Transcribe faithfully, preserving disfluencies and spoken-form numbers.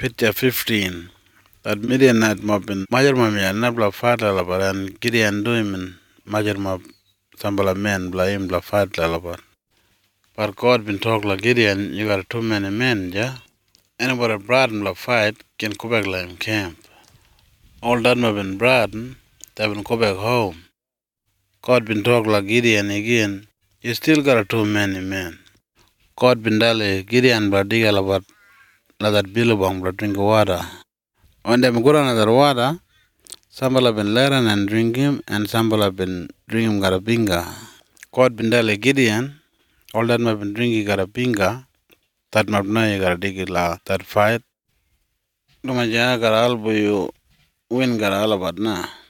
Picture fifteen. That Midian night mobbing. Major mami and nabla father labar and Gideon doing major mob sambala men blame bla father labar. But God been talk like Gideon, you got too many men, yeah? Anybody brought him la fight can go back like him camp. All that mob been brought, they been go back home. God been talk like Gideon again, you still got too many men. God been dale Gideon bla diga labar la that billabong bla drink water. When they go down the water, somebody have been learning and drinking, and somebody have been drinking garabinga. God been dale Gideon, all that have been drinking garabinga, that map na you gotta dig it la, that fight. Lumajana gara albu you win gara alabat na.